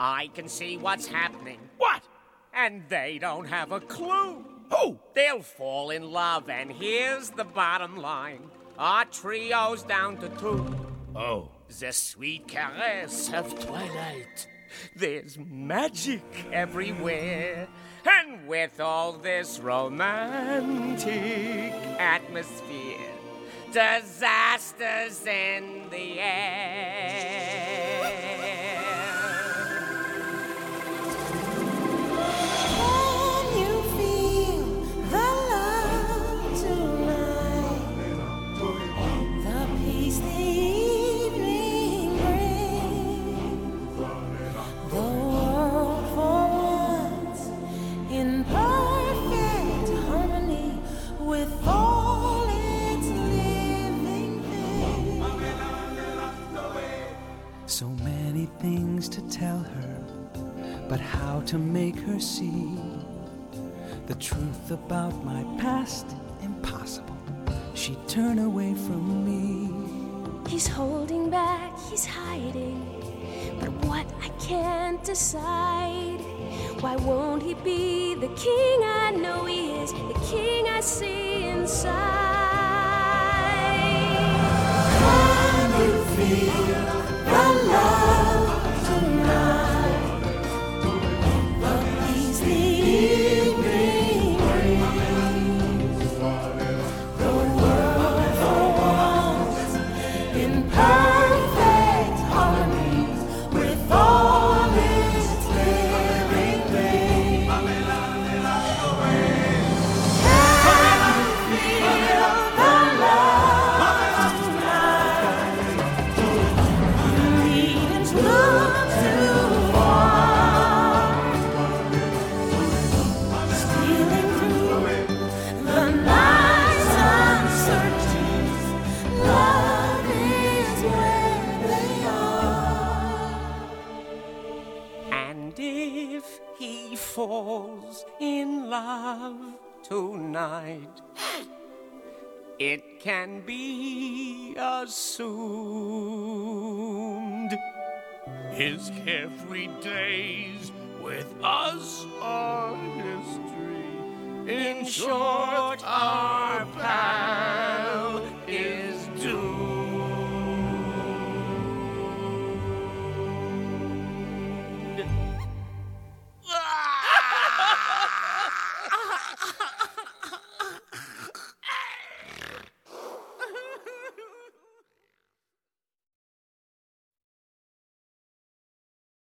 I can see what's happening. What? And they don't have a clue. Who? They'll fall in love, and here's the bottom line. Our trio's down to 2. Oh. The sweet caress of twilight. There's magic everywhere. And with all this romantic atmosphere, disasters in the air. Can you feel the love tonight? The peace the evening brings. The world for once in perfect harmony with all its living things. So many things to tell her, but how to make her see the truth about my past? Impossible. She'd turn away from me. He's holding back, he's hiding, but what I can't decide. Why won't he be the king I know he is, the king I see inside? Can you feel the love tonight? The peace the evening brings. The world for once in perfect harmony with all its living things. Can you feel the love tonight? You needn't look too far. Stealing through the night's uncertainties, love is where they are. And if he falls in love tonight, it can be assumed His carefree days with us are history. in short our past.